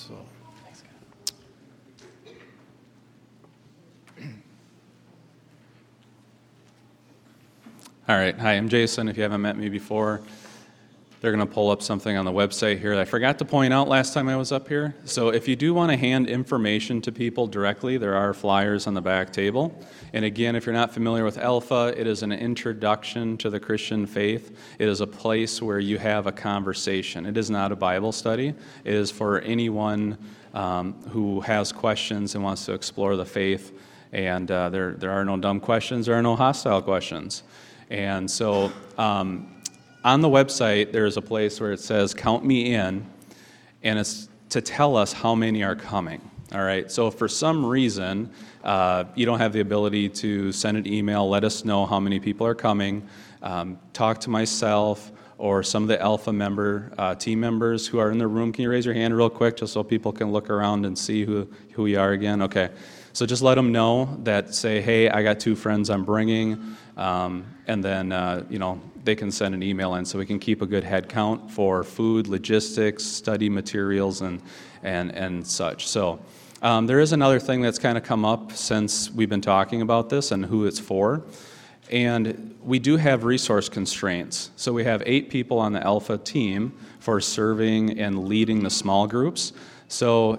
So, all right. Hi, I'm Jason. If you haven't met me before, they're going to pull up something on the website here that I forgot to point out last time I was up here. So if you do want to hand information to people directly, there are flyers on the back table. And again, if you're not familiar with Alpha, it is an introduction to the Christian faith. It is a place where you have a conversation. It is not a Bible study. It is for anyone who has questions and wants to explore the faith. And there are no dumb questions. There are no hostile questions. And so on the website, there's a place where it says, "Count me in," and it's to tell us how many are coming. All right, so if for some reason you don't have the ability to send an email, let us know how many people are coming. Talk to myself or some of the Alpha team members who are in the room. Can you raise your hand real quick just so people can look around and see who we are again? Okay, so just let them know that, say, hey, I got 2 friends I'm bringing, and then, they can send an email in so we can keep a good head count for food, logistics, study materials, and such. So there is another thing that's kind of come up since we've been talking about this and who it's for. And we do have resource constraints. So we have 8 people on the Alpha team for serving and leading the small groups. So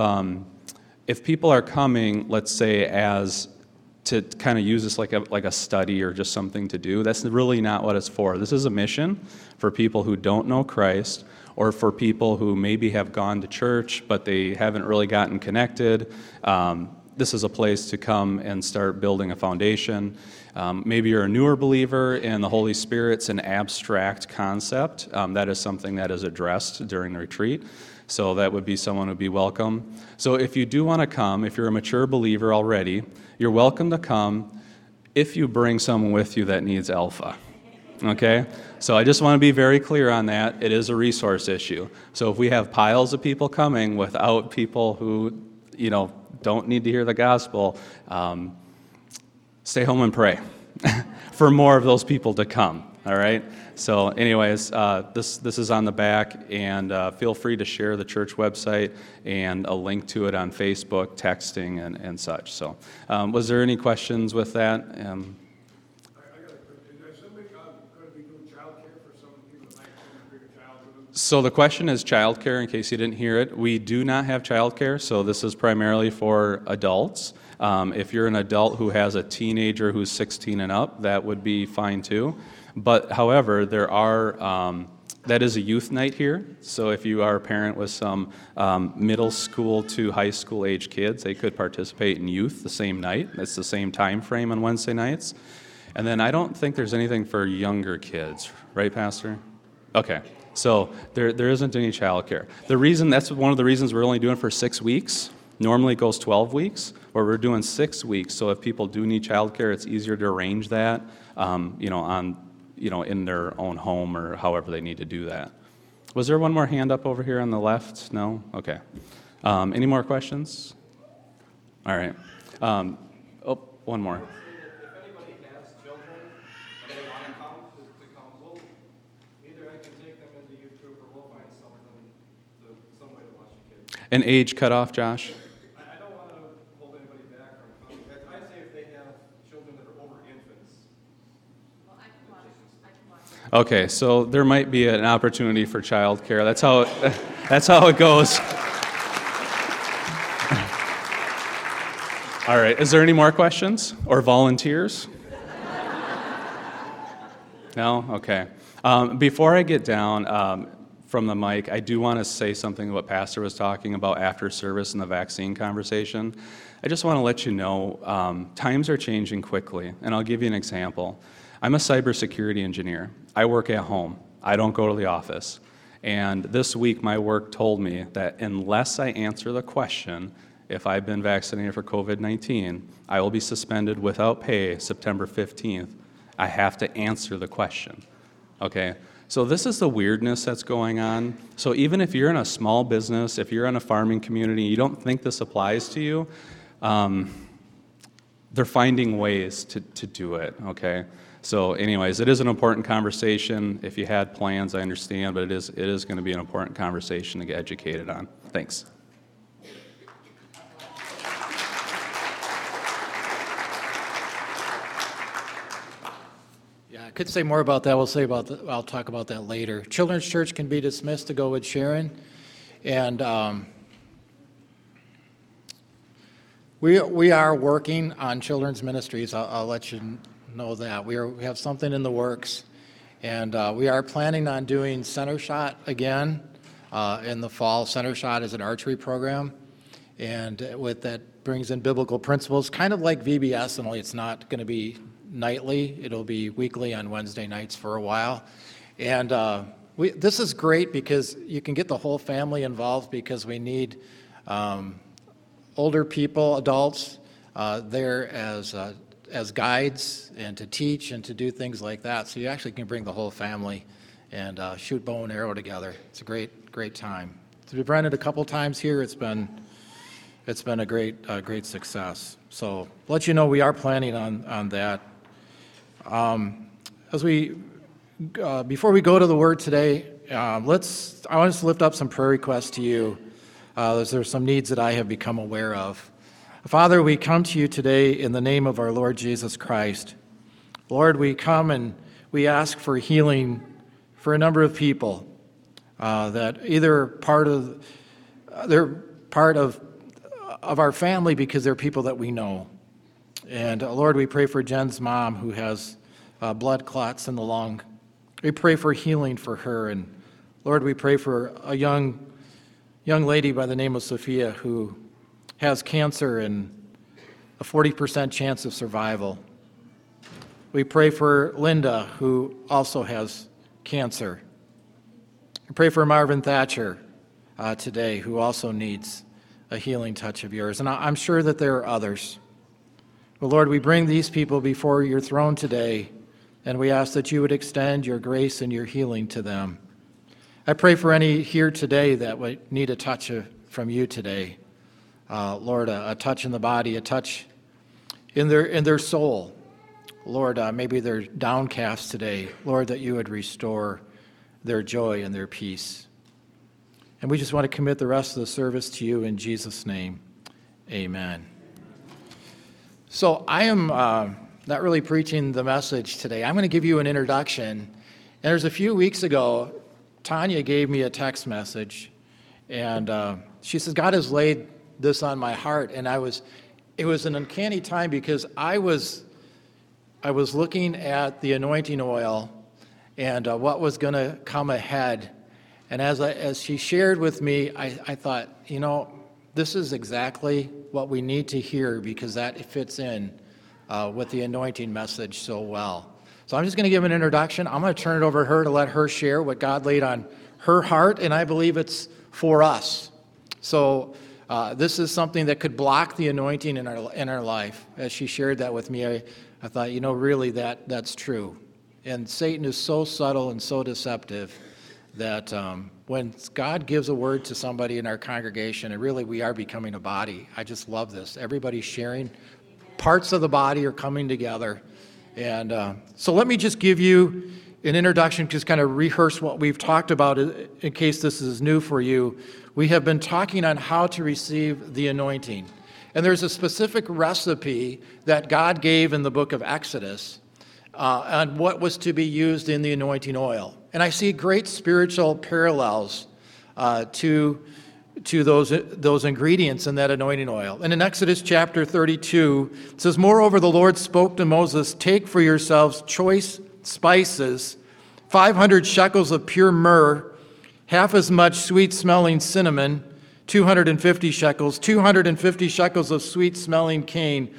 if people are coming, let's say, as to kind of use this like a study or just something to do, that's really not what it's for. This is a mission for people who don't know Christ, or for people who maybe have gone to church but they haven't really gotten connected. This is a place to come and start building a foundation. Maybe you're a newer believer and the Holy Spirit's an abstract concept. That is something that is addressed during the retreat. So that would be someone who would be welcome. So if you do want to come, if you're a mature believer already, you're welcome to come if you bring someone with you that needs Alpha. Okay? So I just want to be very clear on that. It is a resource issue. So if we have piles of people coming without people who, don't need to hear the gospel, stay home and pray for more of those people to come. All right? So anyways, this is on the back, and feel free to share the church website and a link to it on Facebook, texting, and such. So was there any questions with that? I got a question. Is somebody going to be doing childcare for some people that might come and bring a child with them? So the question is childcare, in case you didn't hear it. We do not have childcare, so this is primarily for adults. If you're an adult who has a teenager who's 16 and up, that would be fine too. But however, there are, that is a youth night here. So if you are a parent with some middle school to high school age kids, they could participate in youth the same night. It's the same time frame on Wednesday nights. And then I don't think there's anything for younger kids, right, Pastor? Okay. So there isn't any childcare. That's one of the reasons we're only doing it for 6 weeks. Normally it goes 12 weeks, or we're doing 6 weeks. So if people do need childcare, it's easier to arrange that, in their own home or however they need to do that. Was there one more hand up over here on the left? No? Okay. Any more questions? All right. One more. If anybody has children and they want to come, either I can take them in the youth group or we'll find some way to watch the kids. An age cutoff, Josh? I don't want to hold anybody back from coming. I'd say if they have children that are over infants. Well, I can watch. Okay, so there might be an opportunity for childcare. That's how it goes. All right, is there any more questions or volunteers? No? Okay. Before I get down from the mic, I do want to say something what Pastor was talking about after service and the vaccine conversation. I just want to let you know, times are changing quickly, and I'll give you an example. I'm a cybersecurity engineer. I work at home. I don't go to the office. And this week, my work told me that unless I answer the question, if I've been vaccinated for COVID-19, I will be suspended without pay September 15th. I have to answer the question. Okay? So this is the weirdness that's going on. So even if you're in a small business, if you're in a farming community, you don't think this applies to you, they're finding ways to do it, okay? So anyways, it is an important conversation. If you had plans, I understand, but it is going to be an important conversation to get educated on. Thanks. I could say more about that. I'll talk about that later. Children's Church can be dismissed to go with Sharon. And we are working on children's ministries. I'll let you know that. We have something in the works. And we are planning on doing Center Shot again in the fall. Center Shot is an archery program. And with that brings in biblical principles, kind of like VBS, only it's not going to be nightly. It'll be weekly on Wednesday nights for a while. And this is great because you can get the whole family involved because we need older people, adults, there as guides and to teach and to do things like that. So you actually can bring the whole family and shoot bow and arrow together. It's a great time. We've run it a couple times here. It's been a great success. So let you know we are planning on that. Before we go to the Word today, I want us to lift up some prayer requests to you. There's some needs that I have become aware of. Father, we come to you today in the name of our Lord Jesus Christ. Lord, we come and we ask for healing for a number of people that either they're part of our family because they're people that we know. And Lord, we pray for Jen's mom who has blood clots in the lung. We pray for healing for her. And Lord, we pray for a young lady by the name of Sophia who has cancer and a 40% chance of survival. We pray for Linda, who also has cancer. We pray for Marvin Thatcher today, who also needs a healing touch of yours. And I'm sure that there are others. But Lord, we bring these people before your throne today, and we ask that you would extend your grace and your healing to them. I pray for any here today that would need a touch from you today. Lord, a touch in the body, a touch in their soul. Lord, maybe they're downcast today. Lord, that you would restore their joy and their peace. And we just want to commit the rest of the service to you in Jesus' name. Amen. So I am not really preaching the message today. I'm going to give you an introduction. And there's a few weeks ago, Tanya gave me a text message, and she says, God has laid this on my heart. And it was an uncanny time because I was looking at the anointing oil and what was going to come ahead. And as she shared with me, I thought, this is exactly what we need to hear because that fits in with the anointing message so well. So I'm just going to give an introduction. I'm going to turn it over to her to let her share what God laid on her heart, and I believe it's for us. So this is something that could block the anointing in our life. As she shared that with me, I thought, really that's true. And Satan is so subtle and so deceptive that when God gives a word to somebody in our congregation, and really we are becoming a body. I just love this. Everybody's sharing. Parts of the body are coming together. And so let me just give you an introduction, just kind of rehearse what we've talked about in case this is new for you. We have been talking on how to receive the anointing. And there's a specific recipe that God gave in the book of Exodus on what was to be used in the anointing oil. And I see great spiritual parallels to those ingredients in that anointing oil. And in Exodus chapter 32, it says, Moreover, the Lord spoke to Moses, Take for yourselves choice spices, 500 shekels of pure myrrh, half as much sweet-smelling cinnamon, 250 shekels, 250 shekels of sweet-smelling cane,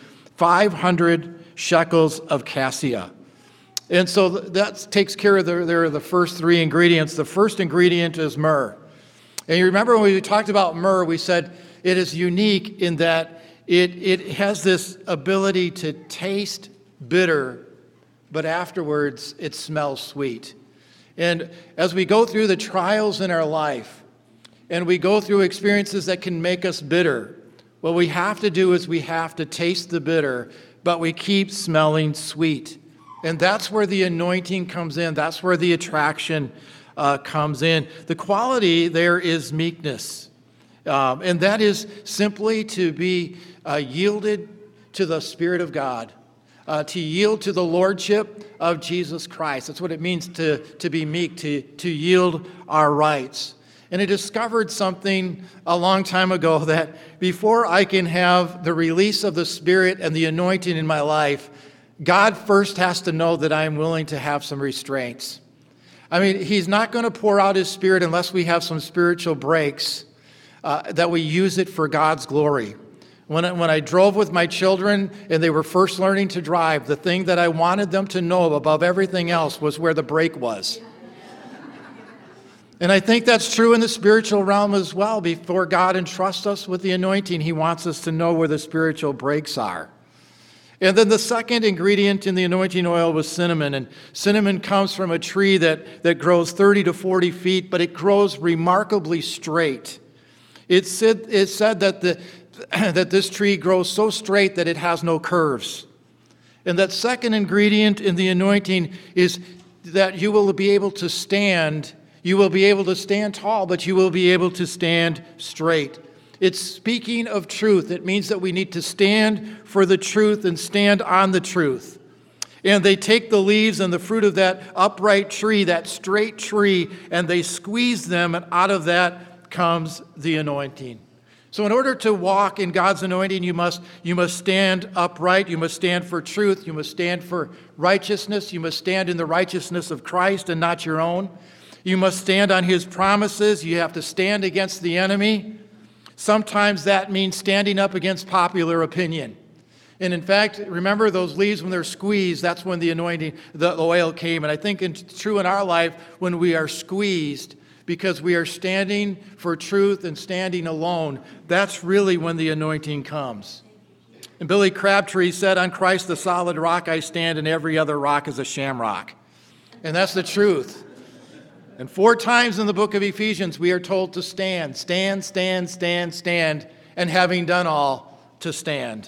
500 shekels of cassia. And so that takes care of the first three ingredients. The first ingredient is myrrh. And you remember when we talked about myrrh, we said it is unique in that it has this ability to taste bitter, but afterwards it smells sweet. And as we go through the trials in our life, and we go through experiences that can make us bitter, what we have to do is we have to taste the bitter, but we keep smelling sweet. And that's where the anointing comes in. That's where the attraction comes in. The quality there is meekness. And that is simply to be yielded to the Spirit of God. to yield to the lordship of Jesus Christ. That's what it means to be meek, to yield our rights. And I discovered something a long time ago, that before I can have the release of the Spirit and the anointing in my life, God first has to know that I am willing to have some restraints. I mean, he's not going to pour out his Spirit unless we have some spiritual breaks, that we use it for God's glory. When I drove with my children and they were first learning to drive, the thing that I wanted them to know above everything else was where the brake was. And I think that's true in the spiritual realm as well. Before God entrusts us with the anointing, he wants us to know where the spiritual brakes are. And then the second ingredient in the anointing oil was cinnamon. And cinnamon comes from a tree that grows 30 to 40 feet, but it grows remarkably straight. It's said that that this tree grows so straight that it has no curves. And that second ingredient in the anointing is that you will be able to stand. You will be able to stand tall, but you will be able to stand straight. It's speaking of truth. It means that we need to stand for the truth and stand on the truth. And they take the leaves and the fruit of that upright tree, that straight tree, and they squeeze them, and out of that comes the anointing. So in order to walk in God's anointing, you must stand upright, you must stand for truth, you must stand for righteousness, you must stand in the righteousness of Christ and not your own. You must stand on his promises, you have to stand against the enemy. Sometimes that means standing up against popular opinion. And in fact, remember those leaves when they're squeezed, that's when the anointing, the oil came. And I think it's true in our life when we are squeezed, because we are standing for truth and standing alone, that's really when the anointing comes. And Billy Crabtree said, "On Christ the solid rock I stand, and every other rock is a shamrock." And that's the truth. And 4 times in the book of Ephesians, we are told to stand, stand, stand, stand, stand, and having done all, to stand.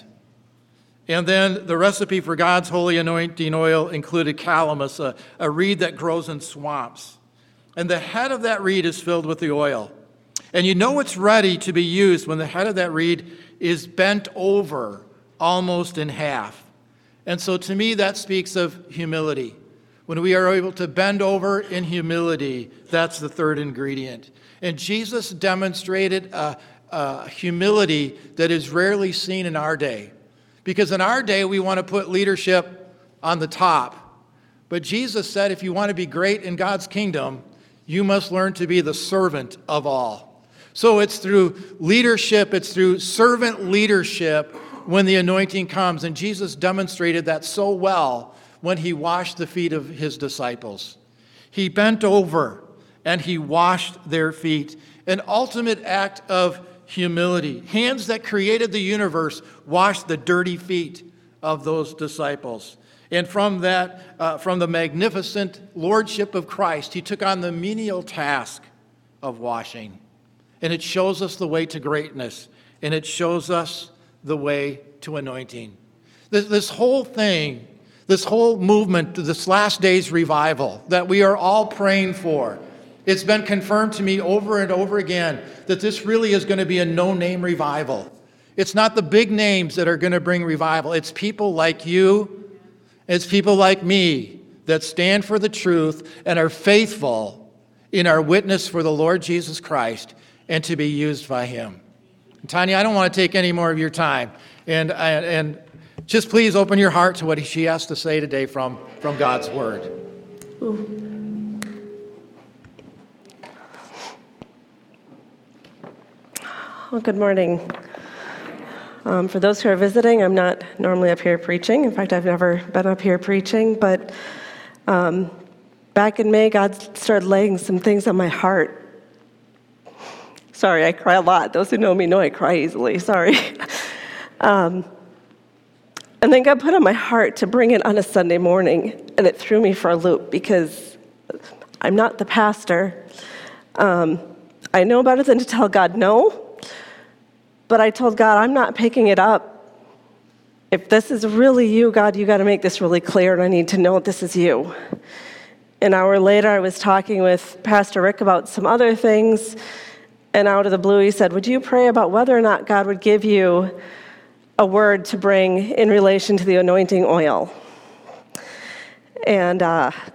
And then the recipe for God's holy anointing oil included calamus, a reed that grows in swamps. And the head of that reed is filled with the oil. And you know it's ready to be used when the head of that reed is bent over almost in half. And so to me, that speaks of humility. When we are able to bend over in humility, that's the third ingredient. And Jesus demonstrated a humility that is rarely seen in our day. Because in our day, we want to put leadership on the top. But Jesus said, if you want to be great in God's kingdom, you must learn to be the servant of all. So it's through leadership, it's through servant leadership when the anointing comes. And Jesus demonstrated that so well when he washed the feet of his disciples. He bent over and he washed their feet. An ultimate act of humility. Hands that created the universe washed the dirty feet of those disciples. And from the magnificent lordship of Christ, he took on the menial task of washing. And it shows us the way to greatness. And it shows us the way to anointing. This whole thing, this whole movement, this last days revival that we are all praying for, it's been confirmed to me over and over again that this really is going to be a no-name revival. It's not the big names that are going to bring revival. It's people like you. It's people like me that stand for the truth and are faithful in our witness for the Lord Jesus Christ and to be used by him. And Tanya, I don't want to take any more of your time. And just please open your heart to what she has to say today from God's word. Well, good morning. For those who are visiting, I'm not normally up here preaching. In fact, I've never been up here preaching. But back in May, God started laying some things on my heart. Sorry, I cry a lot. Those who know me know I cry easily. Sorry. And then God put on my heart to bring it on a Sunday morning, and it threw me for a loop because I'm not the pastor. I know better than to tell God no. But I told God, I'm not picking it up. If this is really you, God, you got to make this really clear, and I need to know this is you. An hour later, I was talking with Pastor Rick about some other things, and out of the blue, he said, would you pray about whether or not God would give you a word to bring in relation to the anointing oil. And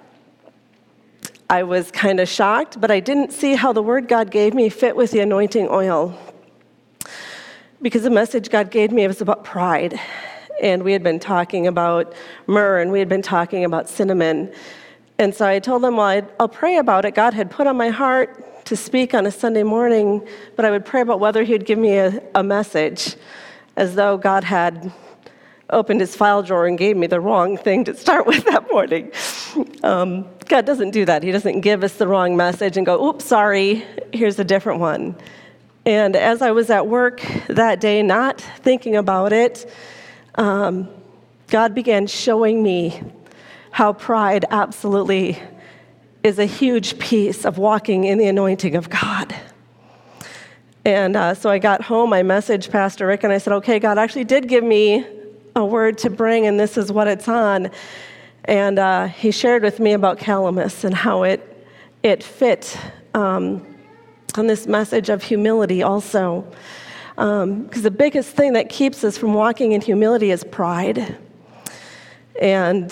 I was kind of shocked, but I didn't see how the word God gave me fit with the anointing oil. Because the message God gave me was about pride. And we had been talking about myrrh, and we had been talking about cinnamon. And so I told them, well, I'll pray about it. God had put on my heart to speak on a Sunday morning, but I would pray about whether he would give me a message, as though God had opened his file drawer and gave me the wrong thing to start with that morning. God doesn't do that. He doesn't give us the wrong message and go, oops, sorry, here's a different one. And as I was at work that day, not thinking about it, God began showing me how pride absolutely is a huge piece of walking in the anointing of God. And so I got home, I messaged Pastor Rick, and I said, okay, God actually did give me a word to bring, and this is what it's on. And he shared with me about calamus and how it fit on this message of humility also. Because the biggest thing that keeps us from walking in humility is pride. And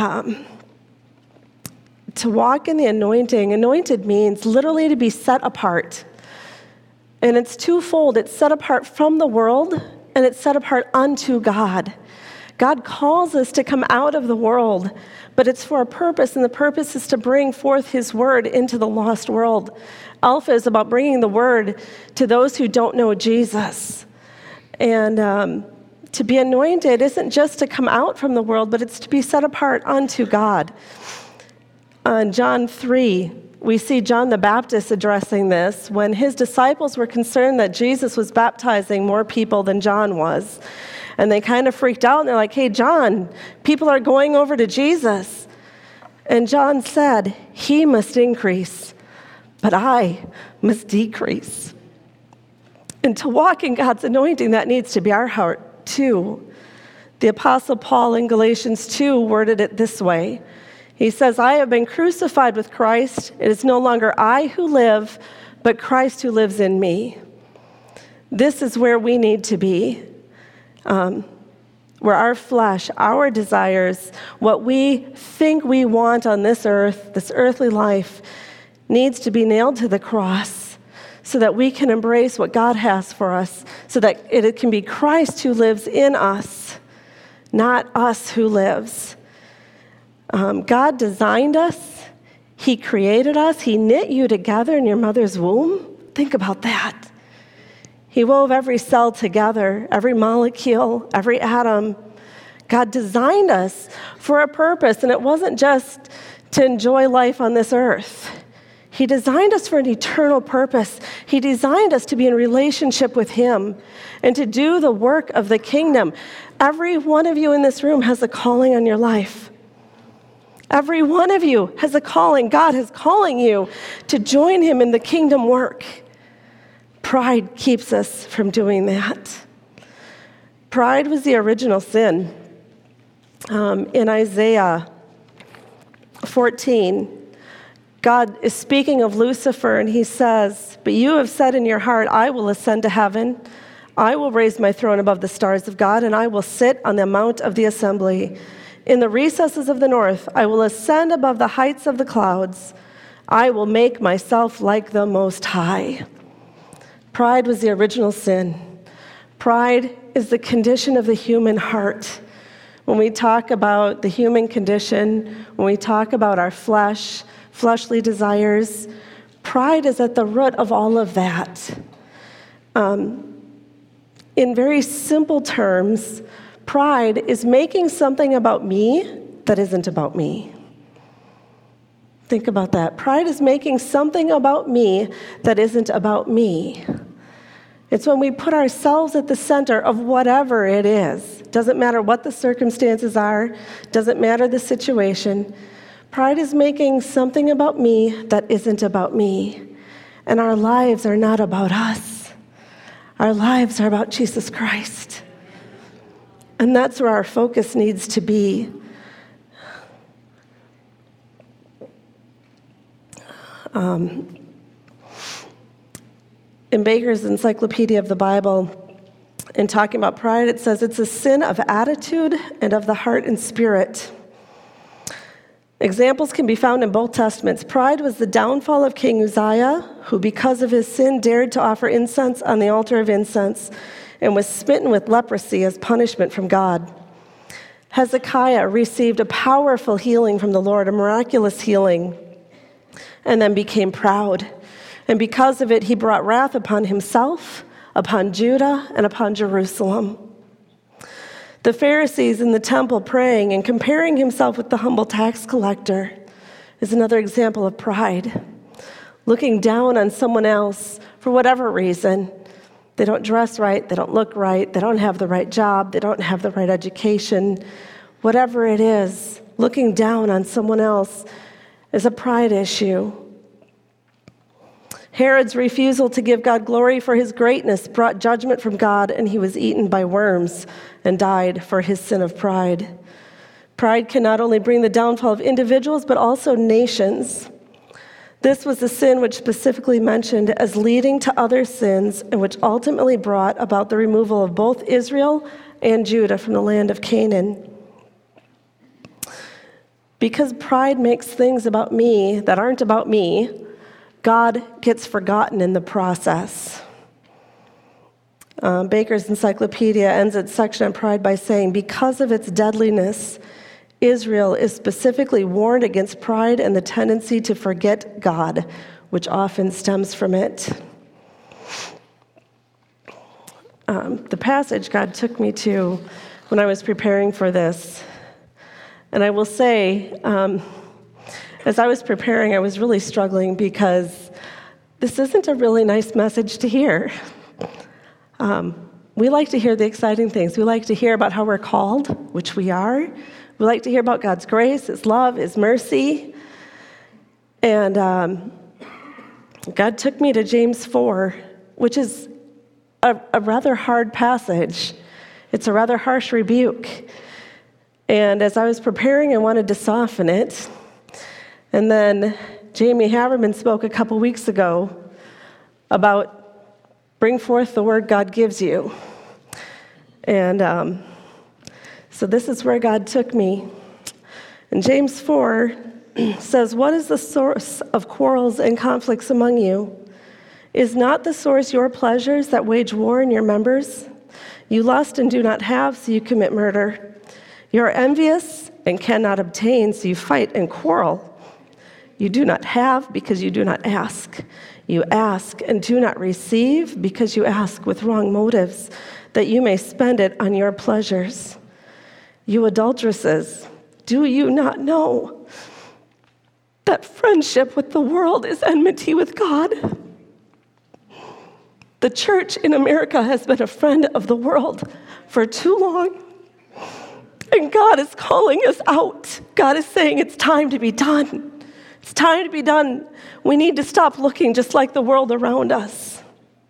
to walk in the anointing, anointed means literally to be set apart. And it's twofold. It's set apart from the world, and it's set apart unto God. God calls us to come out of the world, but it's for a purpose, and the purpose is to bring forth his word into the lost world. Alpha is about bringing the word to those who don't know Jesus. And to be anointed isn't just to come out from the world, but it's to be set apart unto God. In John 3, we see John the Baptist addressing this when his disciples were concerned that Jesus was baptizing more people than John was. And they kind of freaked out, and they're like, hey, John, people are going over to Jesus. And John said, he must increase, but I must decrease. And to walk in God's anointing, that needs to be our heart too. The Apostle Paul in Galatians 2 worded it this way. He says, I have been crucified with Christ. It is no longer I who live, but Christ who lives in me. This is where we need to be, where our flesh, our desires, what we think we want on this earth, this earthly life, needs to be nailed to the cross so that we can embrace what God has for us, so that it can be Christ who lives in us, not us who lives. God designed us. He created us. He knit you together in your mother's womb. Think about that. He wove every cell together, every molecule, every atom. God designed us for a purpose, and it wasn't just to enjoy life on this earth. He designed us for an eternal purpose. He designed us to be in relationship with him and to do the work of the kingdom. Every one of you in this room has a calling on your life. Every one of you has a calling. God is calling you to join him in the kingdom work. Pride keeps us from doing that. Pride was the original sin. In Isaiah 14, God is speaking of Lucifer, and he says, but you have said in your heart, I will ascend to heaven. I will raise my throne above the stars of God, and I will sit on the mount of the assembly. In the recesses of the north, I will ascend above the heights of the clouds. I will make myself like the Most High. Pride was the original sin. Pride is the condition of the human heart. When we talk about the human condition, when we talk about our flesh, fleshly desires, pride is at the root of all of that. In very simple terms, pride is making something about me that isn't about me. Think about that. Pride is making something about me that isn't about me. It's when we put ourselves at the center of whatever it is. Doesn't matter what the circumstances are, doesn't matter the situation. Pride is making something about me that isn't about me. And our lives are not about us. Our lives are about Jesus Christ. And that's where our focus needs to be. In Baker's Encyclopedia of the Bible, in talking about pride, it says it's a sin of attitude and of the heart and spirit. Examples can be found in both Testaments. Pride was the downfall of King Uzziah, who because of his sin dared to offer incense on the altar of incense and was smitten with leprosy as punishment from God. Hezekiah received a powerful healing from the Lord, a miraculous healing, and then became proud. And because of it, he brought wrath upon himself, upon Judah, and upon Jerusalem. The Pharisees in the temple praying and comparing himself with the humble tax collector is another example of pride. Looking down on someone else for whatever reason. They don't dress right, they don't look right, they don't have the right job, they don't have the right education. Whatever it is, looking down on someone else is a pride issue. Herod's refusal to give God glory for his greatness brought judgment from God, and he was eaten by worms and died for his sin of pride. Pride can not only bring the downfall of individuals, but also nations. This was the sin which specifically mentioned as leading to other sins and which ultimately brought about the removal of both Israel and Judah from the land of Canaan. Because pride makes things about me that aren't about me, God gets forgotten in the process. Baker's Encyclopedia ends its section on pride by saying, because of its deadliness, Israel is specifically warned against pride and the tendency to forget God, which often stems from it. The passage God took me to when I was preparing for this, and I will say, as I was preparing, I was really struggling because this isn't a really nice message to hear. We like to hear the exciting things. We like to hear about how we're called, which we are. We like to hear about God's grace, His love, His mercy. And God took me to James 4, which is a rather hard passage. It's a rather harsh rebuke. And as I was preparing, I wanted to soften it. And then Jamie Haverman spoke a couple weeks ago about bring forth the word God gives you. And so this is where God took me. And James 4 says, what is the source of quarrels and conflicts among you? Is not the source your pleasures that wage war in your members? You lust and do not have, so you commit murder. You are envious and cannot obtain, so you fight and quarrel. You do not have because you do not ask. You ask and do not receive because you ask with wrong motives, that you may spend it on your pleasures. You adulteresses, do you not know that friendship with the world is enmity with God? The church in America has been a friend of the world for too long. And God is calling us out. God is saying it's time to be done. It's time to be done. We need to stop looking just like the world around us.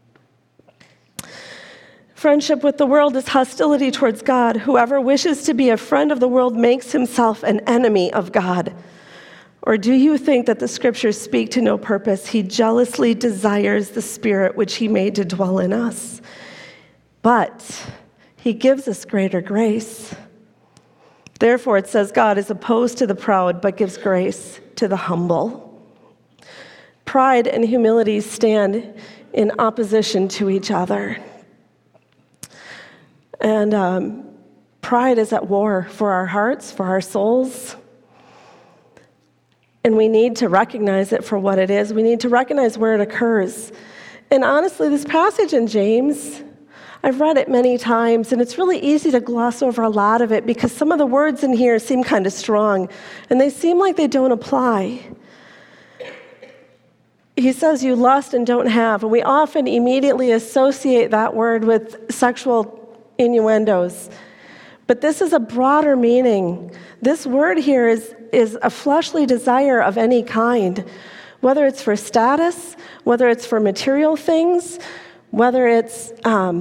Friendship with the world is hostility towards God. Whoever wishes to be a friend of the world makes himself an enemy of God. Or do you think that the scriptures speak to no purpose? He jealously desires the Spirit which he made to dwell in us. But he gives us greater grace. Therefore, it says God is opposed to the proud, but gives grace to the humble. Pride and humility stand in opposition to each other. And pride is at war for our hearts, for our souls. And we need to recognize it for what it is. We need to recognize where it occurs. And honestly, this passage in James, I've read it many times, and it's really easy to gloss over a lot of it because some of the words in here seem kind of strong, and they seem like they don't apply. He says you lust and don't have, and we often immediately associate that word with sexual innuendos. But this is a broader meaning. This word here is a fleshly desire of any kind, whether it's for status, whether it's for material things, whether it's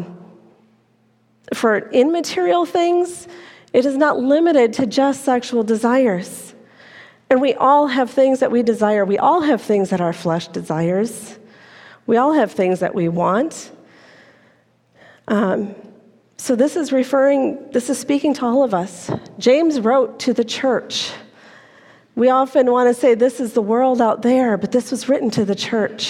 for immaterial things. It is not limited to just sexual desires. And we all have things that we desire. We all have things that our flesh desires. We all have things that we want. So this is speaking to all of us. James wrote to the church. We often want to say this is the world out there, but this was written to the church.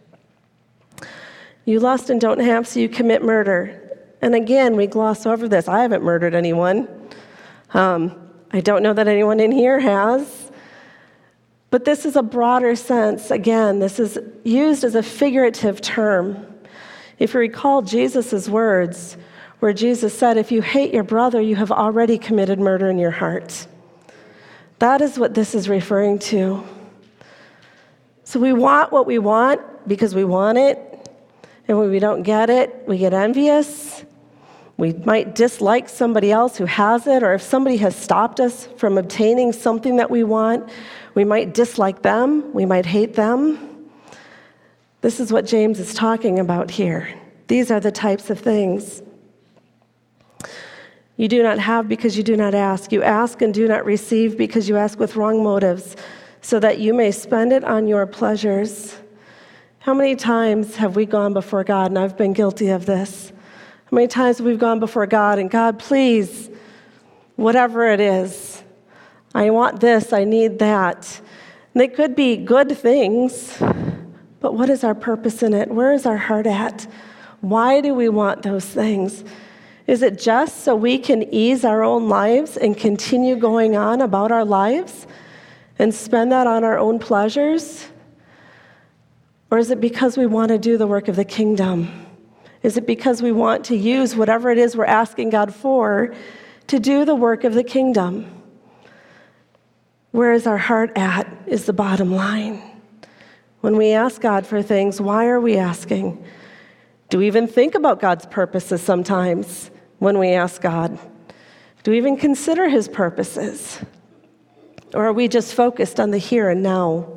You lust and don't have, so you commit murder. And again, we gloss over this. I haven't murdered anyone. I don't know that anyone in here has. But this is a broader sense. Again, this is used as a figurative term. If you recall Jesus' words, where Jesus said, if you hate your brother, you have already committed murder in your heart. That is what this is referring to. So we want what we want because we want it. And when we don't get it, we get envious. We might dislike somebody else who has it, or if somebody has stopped us from obtaining something that we want, we might dislike them. We might hate them. This is what James is talking about here. These are the types of things. You do not have because you do not ask. You ask and do not receive because you ask with wrong motives, so that you may spend it on your pleasures. How many times have we gone before God, and I've been guilty of this? How many times have we gone before God, and God, please, whatever it is, I want this, I need that. And they could be good things, but what is our purpose in it? Where is our heart at? Why do we want those things? Is it just so we can ease our own lives and continue going on about our lives and spend that on our own pleasures? Or is it because we want to do the work of the kingdom? Is it because we want to use whatever it is we're asking God for to do the work of the kingdom? Where is our heart at is the bottom line. When we ask God for things, why are we asking? Do we even think about God's purposes sometimes when we ask God? Do we even consider his purposes? Or are we just focused on the here and now?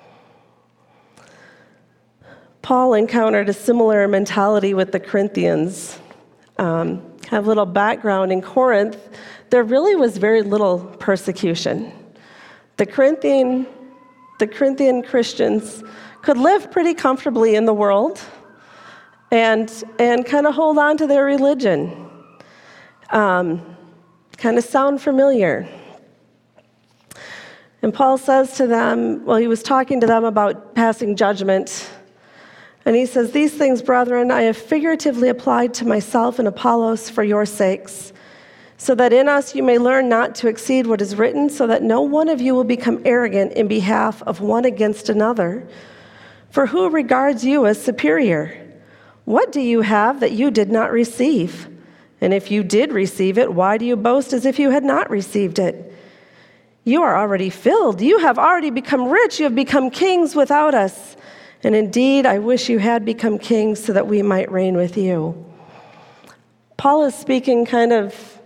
Paul encountered a similar mentality with the Corinthians. Have a little background. In Corinth, there really was very little persecution. The Corinthian Christians could live pretty comfortably in the world and kind of hold on to their religion. Kind of sound familiar. And Paul says to them, well, he was talking to them about passing judgment. And he says, these things, brethren, I have figuratively applied to myself and Apollos for your sakes, so that in us you may learn not to exceed what is written, so that no one of you will become arrogant in behalf of one against another. For who regards you as superior? What do you have that you did not receive? And if you did receive it, why do you boast as if you had not received it? You are already filled. You have already become rich. You have become kings without us. And indeed, I wish you had become kings so that we might reign with you. Paul is speaking kind of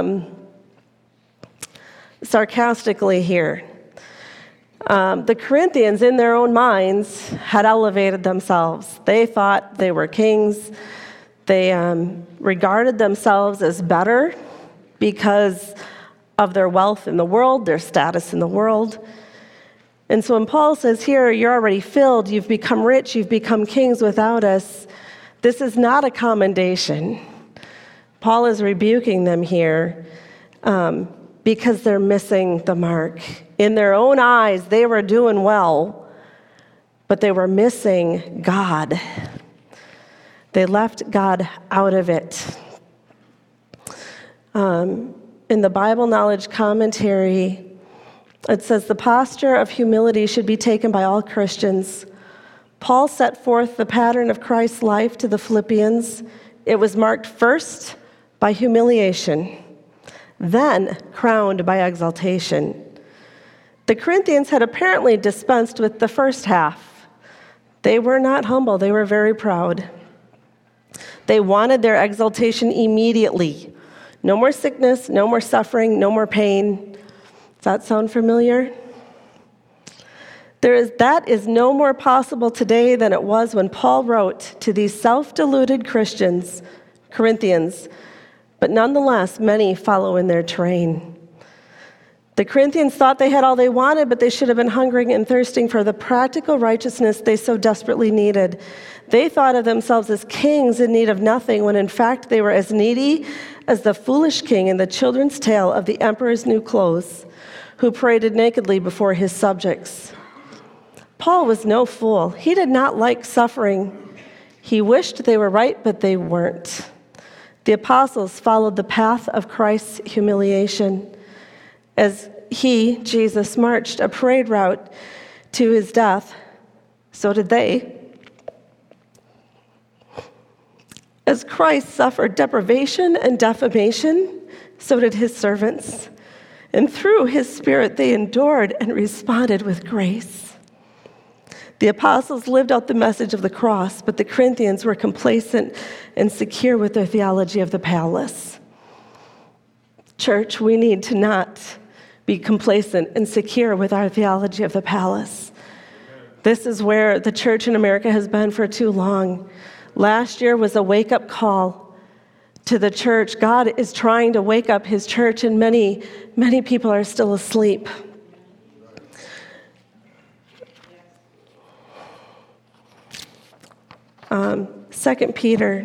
sarcastically here. The Corinthians, in their own minds, had elevated themselves. They thought they were kings. They regarded themselves as better because of their wealth in the world, their status in the world. And so when Paul says here, you're already filled, you've become rich, you've become kings without us, this is not a commendation. Paul is rebuking them here because they're missing the mark. In their own eyes, they were doing well, but they were missing God. They left God out of it. In the Bible Knowledge Commentary, it says, the posture of humility should be taken by all Christians. Paul set forth the pattern of Christ's life to the Philippians. It was marked first by humiliation, then crowned by exaltation. The Corinthians had apparently dispensed with the first half. They were not humble, they were very proud. They wanted their exaltation immediately. No more sickness, no more suffering, no more pain. Does that sound familiar? That is no more possible today than it was when Paul wrote to these self-deluded Christians, Corinthians, but nonetheless, many follow in their train. The Corinthians thought they had all they wanted, but they should have been hungering and thirsting for the practical righteousness they so desperately needed. They thought of themselves as kings in need of nothing, when in fact they were as needy as the foolish king in the children's tale of the emperor's new clothes, who paraded nakedly before his subjects. Paul was no fool. He did not like suffering. He wished they were right, but they weren't. The apostles followed the path of Christ's humiliation. As he, Jesus, marched a parade route to his death, so did they. As Christ suffered deprivation and defamation, so did his servants. And through his Spirit, they endured and responded with grace. The apostles lived out the message of the cross, but the Corinthians were complacent and secure with their theology of the palace. Church, we need to not be complacent and secure with our theology of the palace. This is where the church in America has been for too long. Last year was a wake-up call to the church. God is trying to wake up his church, and many, many people are still asleep. Second Peter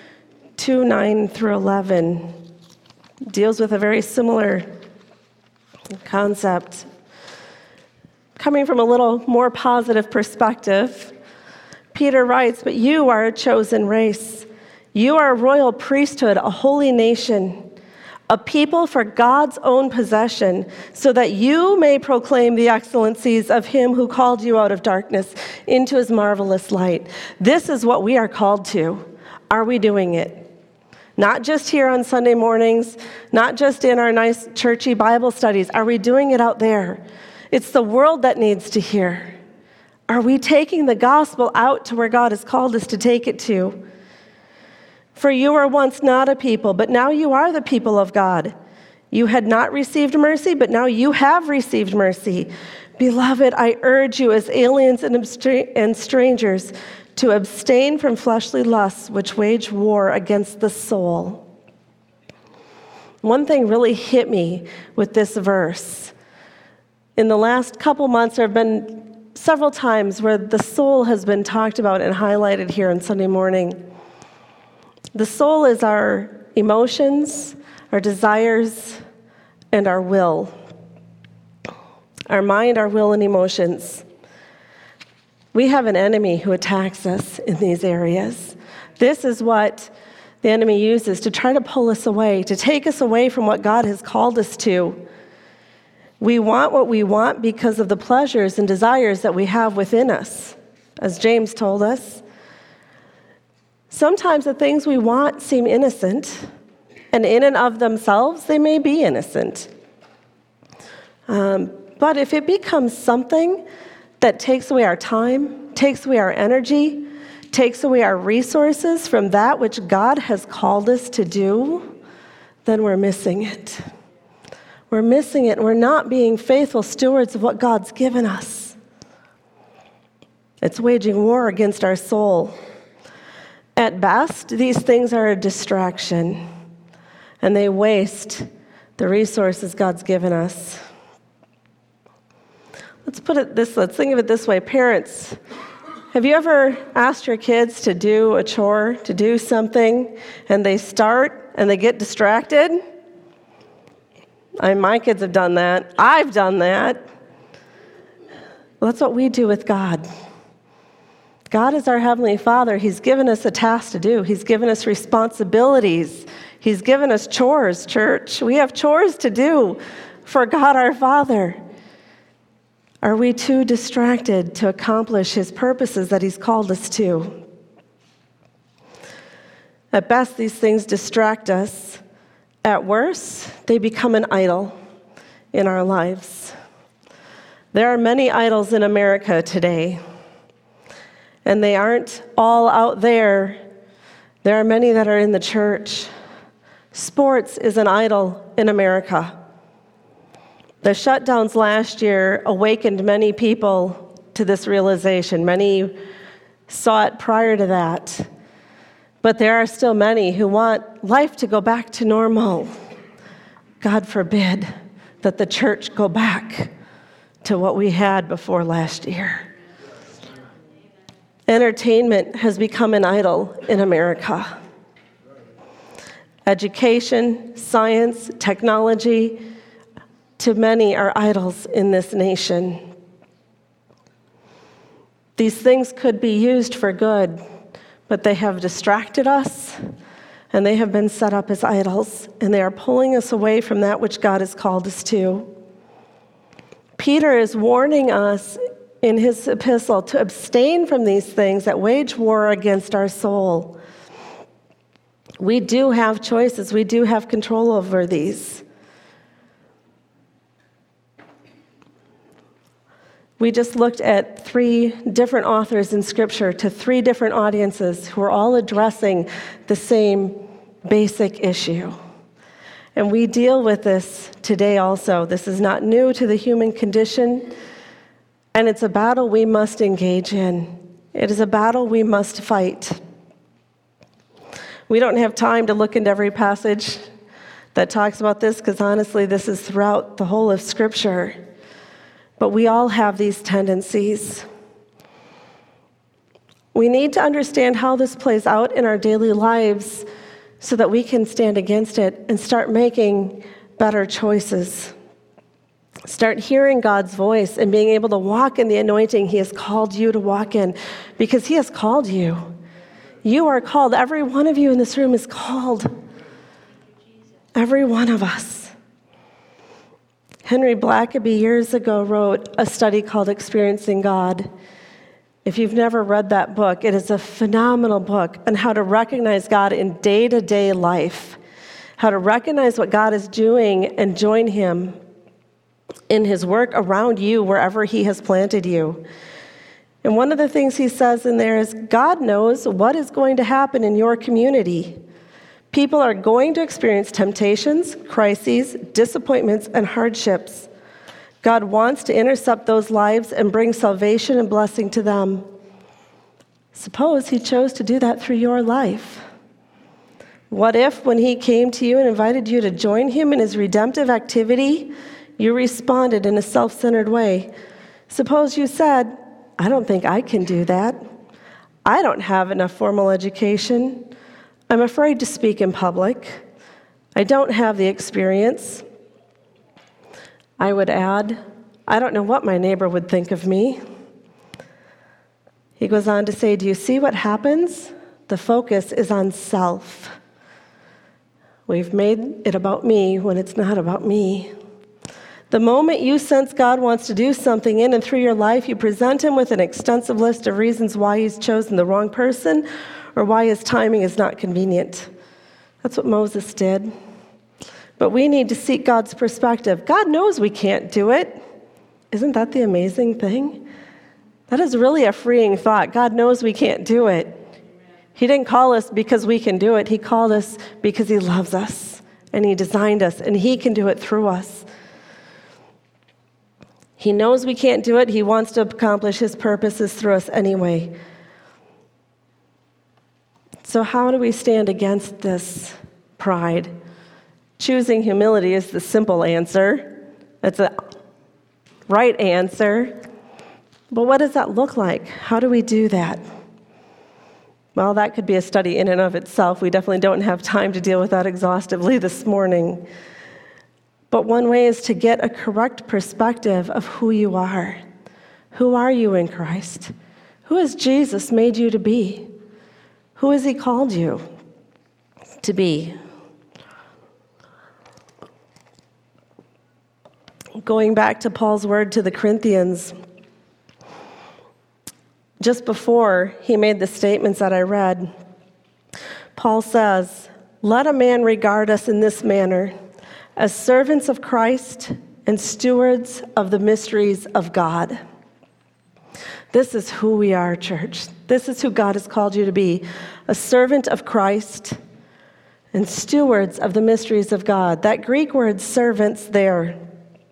2:9-11 deals with a very similar concept. Coming from a little more positive perspective, Peter writes, "But you are a chosen race. You are a royal priesthood, a holy nation, a people for God's own possession, so that you may proclaim the excellencies of him who called you out of darkness into his marvelous light." This is what we are called to. Are we doing it? Not just here on Sunday mornings, not just in our nice churchy Bible studies. Are we doing it out there? It's the world that needs to hear. Are we taking the gospel out to where God has called us to take it to? For you were once not a people, but now you are the people of God. You had not received mercy, but now you have received mercy. Beloved, I urge you as aliens and strangers to abstain from fleshly lusts which wage war against the soul. One thing really hit me with this verse. In the last couple months, there have been several times where the soul has been talked about and highlighted here on Sunday morning. The soul is our emotions, our desires, and our will. Our mind, our will, and emotions. We have an enemy who attacks us in these areas. This is what the enemy uses to try to pull us away, to take us away from what God has called us to. We want what we want because of the pleasures and desires that we have within us, as James told us. Sometimes the things we want seem innocent, and in and of themselves, they may be innocent. But if it becomes something that takes away our time, takes away our energy, takes away our resources from that which God has called us to do, then we're missing it. We're missing it, and we're not being faithful stewards of what God's given us. It's waging war against our soul. At best, these things are a distraction, and they waste the resources God's given us. Let's think of it this way. Parents, have you ever asked your kids to do a chore, to do something, and they start and they get distracted? My kids have done that. I've done that. Well, that's what we do with God. God is our Heavenly Father. He's given us a task to do. He's given us responsibilities. He's given us chores, church. We have chores to do for God our Father. Are we too distracted to accomplish His purposes that He's called us to? At best, these things distract us. At worst, they become an idol in our lives. There are many idols in America today, and they aren't all out there. There are many that are in the church. Sports is an idol in America. The shutdowns last year awakened many people to this realization. Many saw it prior to that. But there are still many who want life to go back to normal. God forbid that the church go back to what we had before last year. Entertainment has become an idol in America. Education, science, technology, to many are idols in this nation. These things could be used for good, but they have distracted us, and they have been set up as idols, and they are pulling us away from that which God has called us to. Peter is warning us in his epistle to abstain from these things that wage war against our soul. We do have choices. We do have control over these. We just looked at 3 different authors in Scripture to 3 different audiences who are all addressing the same basic issue. And we deal with this today also. This is not new to the human condition, and it's a battle we must engage in. It is a battle we must fight. We don't have time to look into every passage that talks about this, because honestly, this is throughout the whole of Scripture. But we all have these tendencies. We need to understand how this plays out in our daily lives so that we can stand against it and start making better choices. Start hearing God's voice and being able to walk in the anointing He has called you to walk in, because He has called you. You are called. Every one of you in this room is called. Every one of us. Henry Blackaby years ago wrote a study called Experiencing God. If you've never read that book, it is a phenomenal book on how to recognize God in day-to-day life, how to recognize what God is doing and join Him in His work around you wherever He has planted you. And one of the things he says in there is God knows what is going to happen in your community. People are going to experience temptations, crises, disappointments, and hardships. God wants to intercept those lives and bring salvation and blessing to them. Suppose He chose to do that through your life. What if, when He came to you and invited you to join Him in His redemptive activity, you responded in a self-centered way? Suppose you said, I don't think I can do that. I don't have enough formal education. I'm afraid to speak in public. I don't have the experience. I would add, I don't know what my neighbor would think of me. He goes on to say, do you see what happens? The focus is on self. We've made it about me when it's not about me. The moment you sense God wants to do something in and through your life, you present Him with an extensive list of reasons why He's chosen the wrong person or why His timing is not convenient. That's what Moses did. But we need to seek God's perspective. God knows we can't do it. Isn't that the amazing thing? That is really a freeing thought. God knows we can't do it. He didn't call us because we can do it. He called us because He loves us, and He designed us, and He can do it through us. He knows we can't do it. He wants to accomplish His purposes through us anyway. So how do we stand against this pride? Choosing humility is the simple answer. It's a right answer. But what does that look like? How do we do that? Well, that could be a study in and of itself. We definitely don't have time to deal with that exhaustively this morning. But one way is to get a correct perspective of who you are. Who are you in Christ? Who has Jesus made you to be? Who has He called you to be? Going back to Paul's word to the Corinthians, just before he made the statements that I read, Paul says, let a man regard us in this manner, as servants of Christ and stewards of the mysteries of God. This is who we are, church. This is who God has called you to be, a servant of Christ and stewards of the mysteries of God. That Greek word servants there,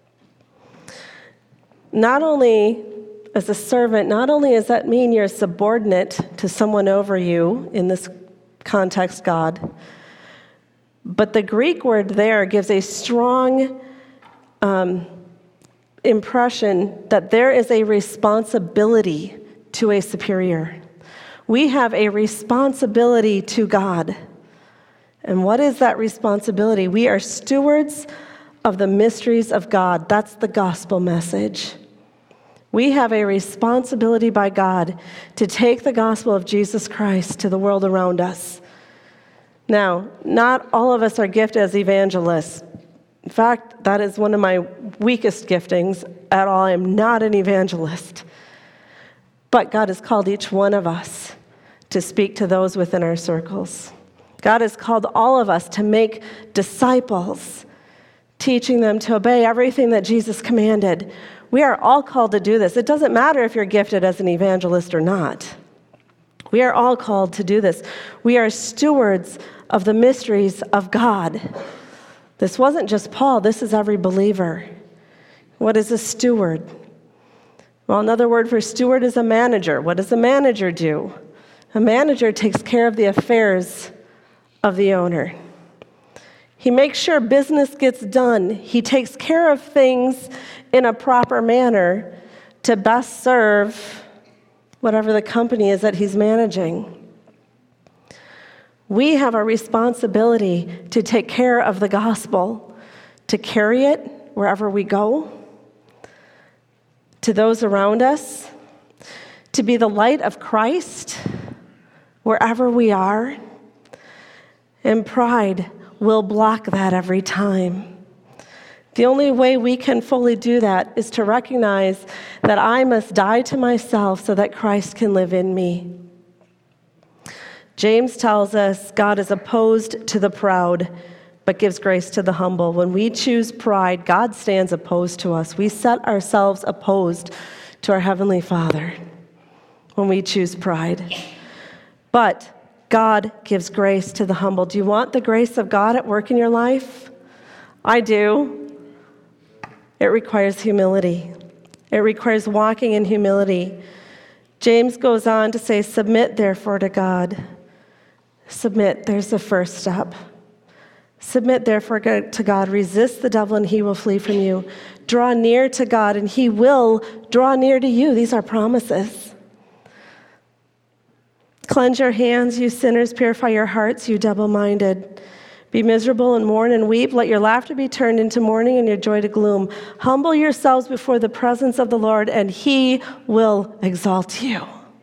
not only as a servant, not only does that mean you're subordinate to someone over you, in this context, God, but the Greek word there gives a strong impression that there is a responsibility to a superior. We have a responsibility to God. And what is that responsibility? We are stewards of the mysteries of God. That's the gospel message. We have a responsibility by God to take the gospel of Jesus Christ to the world around us. Now, not all of us are gifted as evangelists. In fact, that is one of my weakest giftings at all. I am not an evangelist. But God has called each one of us to speak to those within our circles. God has called all of us to make disciples, teaching them to obey everything that Jesus commanded. We are all called to do this. It doesn't matter if you're gifted as an evangelist or not. We are all called to do this. We are stewards of the mysteries of God. This wasn't just Paul, this is every believer. What is a steward? Well, another word for steward is a manager. What does a manager do? A manager takes care of the affairs of the owner. He makes sure business gets done. He takes care of things in a proper manner to best serve whatever the company is that he's managing. We have a responsibility to take care of the gospel, to carry it wherever we go, to those around us, to be the light of Christ wherever we are. And pride will block that every time. The only way we can fully do that is to recognize that I must die to myself so that Christ can live in me. James tells us God is opposed to the proud, but gives grace to the humble. When we choose pride, God stands opposed to us. We set ourselves opposed to our Heavenly Father when we choose pride. But God gives grace to the humble. Do you want the grace of God at work in your life? I do. It requires humility. It requires walking in humility. James goes on to say, submit therefore to God. Submit, there's the first step. Submit therefore to God. Resist the devil and he will flee from you. Draw near to God and he will draw near to you. These are promises. Cleanse your hands, you sinners. Purify your hearts, you double-minded. Be miserable and mourn and weep. Let your laughter be turned into mourning and your joy to gloom. Humble yourselves before the presence of the Lord, and he will exalt you.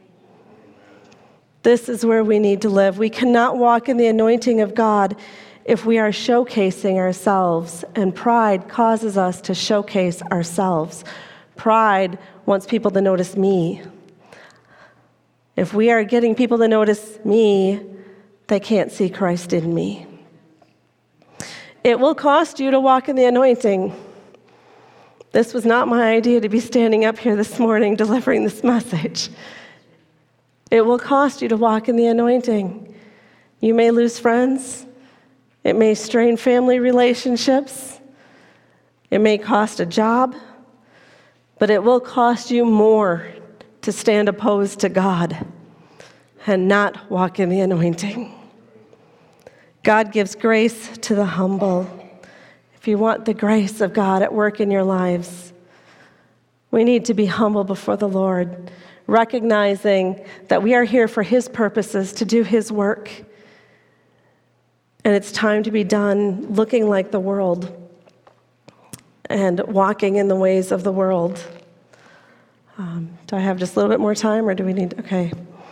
This is where we need to live. We cannot walk in the anointing of God if we are showcasing ourselves, and pride causes us to showcase ourselves. Pride wants people to notice me. If we are getting people to notice me, they can't see Christ in me. It will cost you to walk in the anointing. This was not my idea to be standing up here this morning delivering this message. It will cost you to walk in the anointing. You may lose friends. It may strain family relationships. It may cost a job. But it will cost you more to stand opposed to God and not walk in the anointing. God gives grace to the humble. If you want the grace of God at work in your lives, we need to be humble before the Lord, recognizing that we are here for his purposes, to do his work. And it's time to be done looking like the world and walking in the ways of the world. Do I have just a little bit more time, or do we need, okay.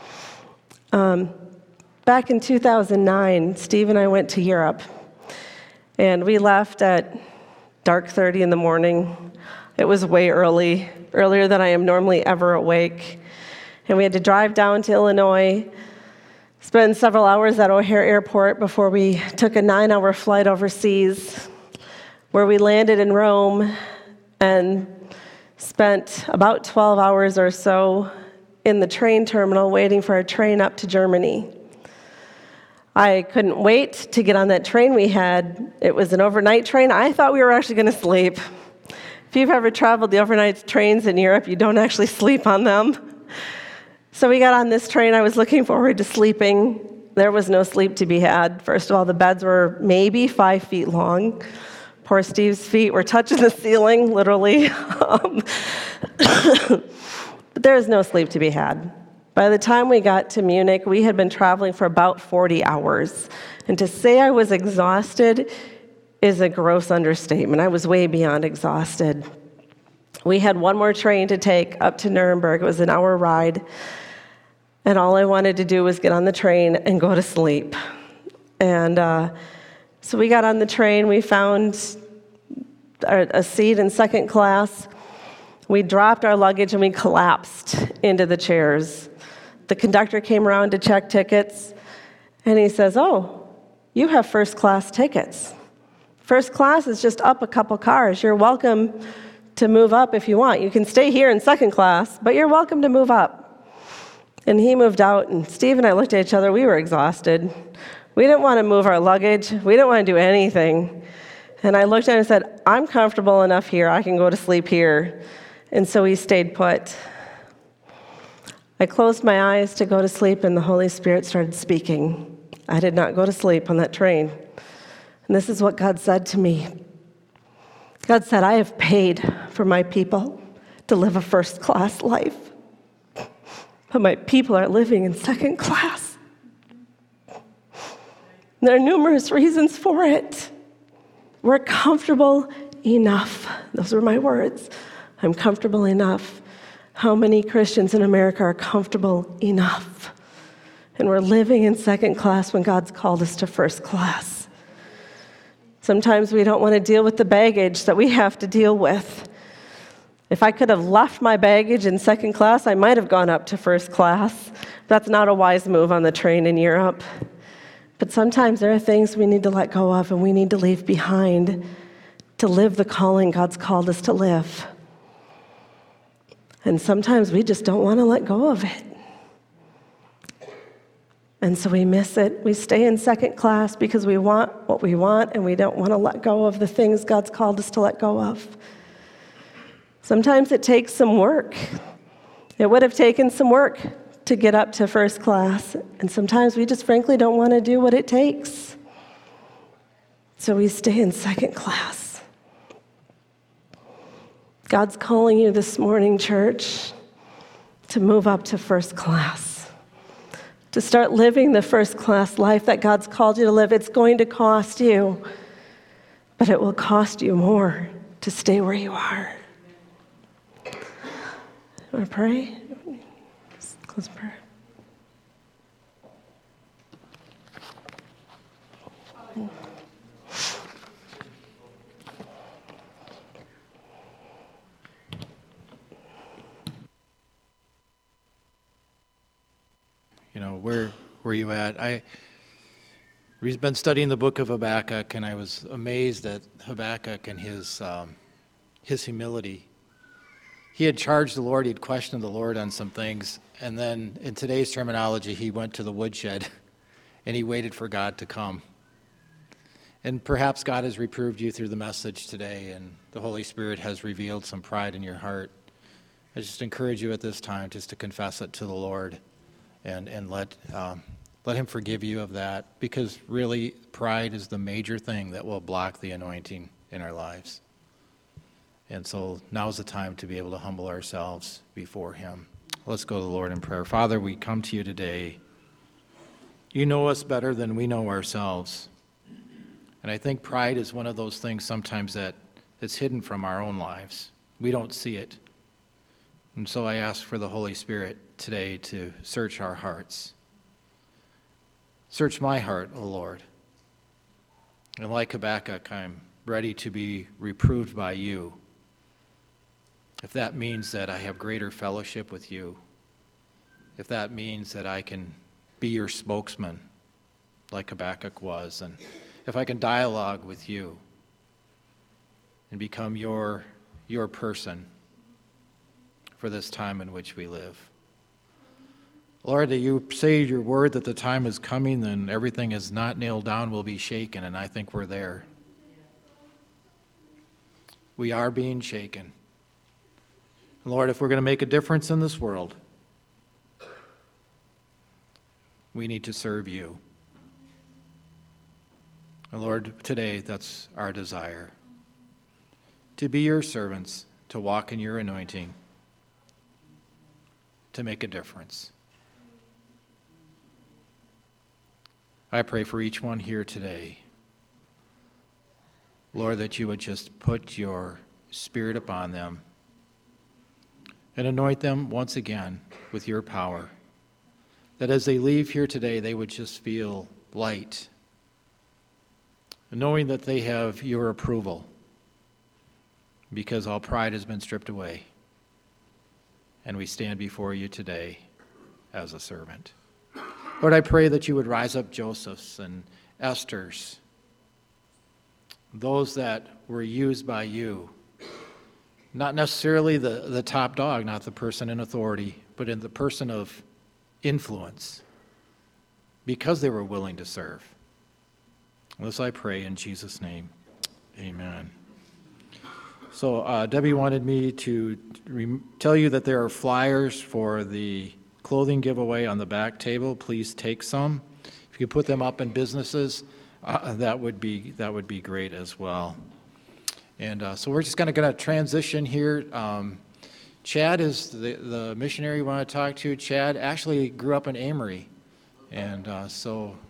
Back in 2009, Steve and I went to Europe, and we left at dark 30 in the morning. It was way earlier than I am normally ever awake. And we had to drive down to Illinois, spend several hours at O'Hare Airport before we took a 9-hour flight overseas, where we landed in Rome and spent about 12 hours or so in the train terminal waiting for a train up to Germany. I couldn't wait to get on that train we had. It was an overnight train. I thought we were actually going to sleep. If you've ever traveled the overnight trains in Europe, you don't actually sleep on them. So we got on this train. I was looking forward to sleeping. There was no sleep to be had. First of all, the beds were maybe 5 feet long. Poor Steve's feet were touching the ceiling, literally. But there was no sleep to be had. By the time we got to Munich, we had been traveling for about 40 hours. And to say I was exhausted is a gross understatement. I was way beyond exhausted. We had one more train to take up to Nuremberg. It was an hour ride. And all I wanted to do was get on the train and go to sleep. And so we got on the train. We found a seat in second class. We dropped our luggage and we collapsed into the chairs. The conductor came around to check tickets, and he says, "Oh, you have first class tickets. First class is just up a couple cars. You're welcome to move up if you want. You can stay here in second class, but you're welcome to move up." And he moved out, and Steve and I looked at each other. We were exhausted. We didn't want to move our luggage. We didn't want to do anything. And I looked at him and said, "I'm comfortable enough here. I can go to sleep here." And so we stayed put. I closed my eyes to go to sleep, and the Holy Spirit started speaking. I did not go to sleep on that train. And this is what God said to me. God said, "I have paid for my people to live a first-class life, but my people are living in second class. And there are numerous reasons for it. We're comfortable enough." Those were my words. I'm comfortable enough. How many Christians in America are comfortable enough? And we're living in second class when God's called us to first class. Sometimes we don't want to deal with the baggage that we have to deal with. If I could have left my baggage in second class, I might have gone up to first class. That's not a wise move on the train in Europe. But sometimes there are things we need to let go of and we need to leave behind to live the calling God's called us to live. And sometimes we just don't want to let go of it. And so we miss it. We stay in second class because we want what we want and we don't want to let go of the things God's called us to let go of. Sometimes it takes some work. It would have taken some work to get up to first class. And sometimes we just frankly don't want to do what it takes. So we stay in second class. God's calling you this morning, church, to move up to first class, to start living the first class life that God's called you to live. It's going to cost you, but it will cost you more to stay where you are. You want to pray? Close prayer. You know, where were you at? We've been studying the book of Habakkuk, and I was amazed at Habakkuk and his humility. He had charged the Lord, he'd questioned the Lord on some things, and then in today's terminology, he went to the woodshed, and he waited for God to come. And perhaps God has reproved you through the message today, and the Holy Spirit has revealed some pride in your heart. I just encourage you at this time just to confess it to the Lord. And let him forgive you of that, because really pride is the major thing that will block the anointing in our lives. And so now's the time to be able to humble ourselves before him. Let's go to the Lord in prayer. Father, we come to you today. You know us better than we know ourselves. And I think pride is one of those things sometimes that is hidden from our own lives. We don't see it. And so I ask for the Holy Spirit today to search our hearts. Search my heart, O Lord. And like Habakkuk, I'm ready to be reproved by you. If that means that I have greater fellowship with you, if that means that I can be your spokesman, like Habakkuk was, and if I can dialogue with you and become your person for this time in which we live. Lord, that you say your word that the time is coming, then everything is not nailed down will be shaken, and I think we're there. We are being shaken. Lord, if we're going to make a difference in this world, we need to serve you. And Lord, today that's our desire, to be your servants, to walk in your anointing, to make a difference. I pray for each one here today. Lord, that you would just put your Spirit upon them and anoint them once again with your power. That as they leave here today, they would just feel light, knowing that they have your approval because all pride has been stripped away. And we stand before you today as a servant. Lord, I pray that you would rise up Josephs and Esthers, those that were used by you, not necessarily the top dog, not the person in authority, but in the person of influence, because they were willing to serve. This I pray in Jesus' name. Amen. So Debbie wanted me to tell you that there are flyers for the clothing giveaway on the back table. Please take some. If you could put them up in businesses, that would be great as well. And so we're just going to transition here. Chad is the missionary we want to talk to. Chad actually grew up in Amory, and so